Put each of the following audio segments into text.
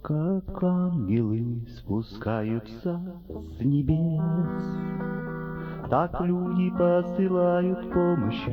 Как ангелы спускаются с небес, так люди посылают помощь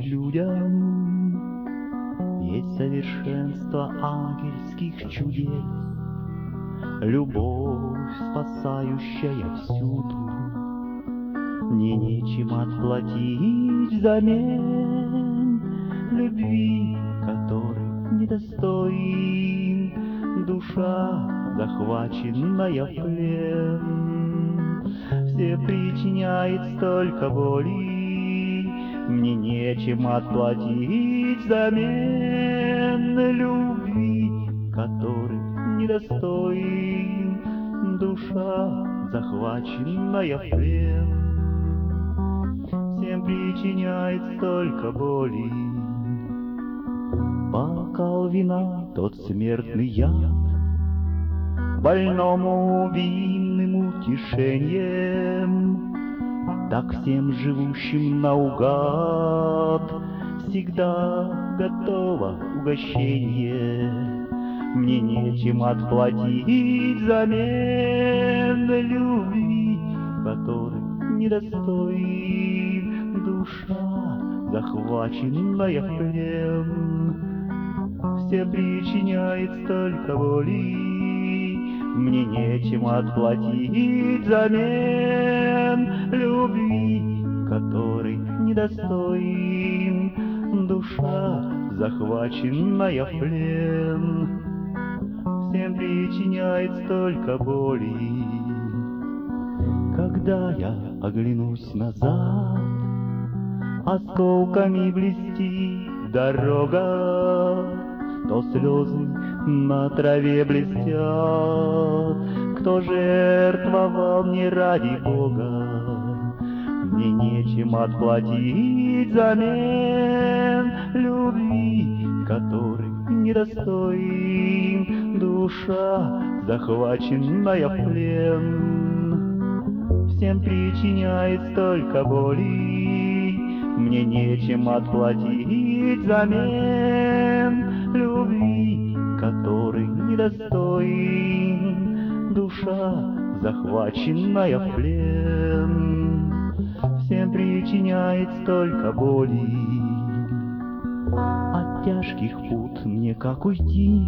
людям. Есть совершенство ангельских чудес, любовь, спасающая всюду. Мне нечем отплатить взамен любви, которой недостоин душа, захваченная в плен. Все причиняет столько боли, мне нечем отплатить взамен любви, которой недостоин душа, захваченная в плен. Всем причиняет столько боли. Бокал вина, тот смертный яд, больному винным утешением, так всем живущим наугад всегда готово угощение. Мне нечем отплатить взамен любви, которой недостоин душа, захваченная в плен. Все причиняет столько боли, мне нечем отплатить взамен любви, которой недостоин душа, захваченная в плен. Всем причиняет столько боли. Когда я оглянусь назад, осколками блестит дорога, то слезы на траве блестят. Кто жертвовал не ради Бога, мне нечем отплатить взамен любви, которой недостоин душа, захваченная в плен. Всем причиняет столько боли, мне нечем отплатить взамен любви, которой недостоин душа, захваченная в плен. Всем причиняет столько боли. От тяжких пут мне как уйти,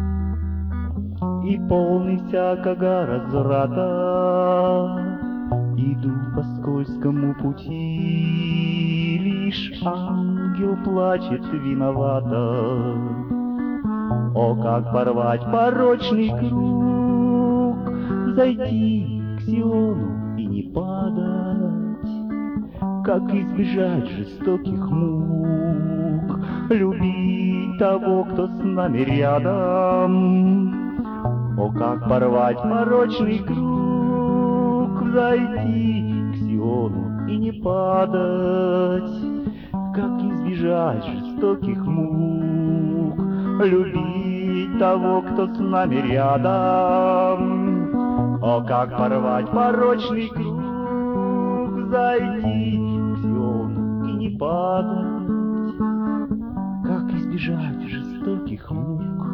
и полный всякого разврата. Иду по скользкому пути, лишь ангел плачет виновато. О, как порвать порочный круг, зайти к Сиону и не падать, как избежать жестоких мук, любить того, кто с нами рядом. О, как порвать порочный круг, зайти к Сиону и не падать, как избежать жестоких мук, любить того, кто с нами рядом. О, как порвать порочный круг, зайти к Сиону и не падать, как избежать жестоких мук,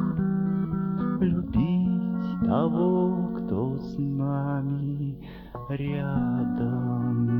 любить того, кто с нами рядом.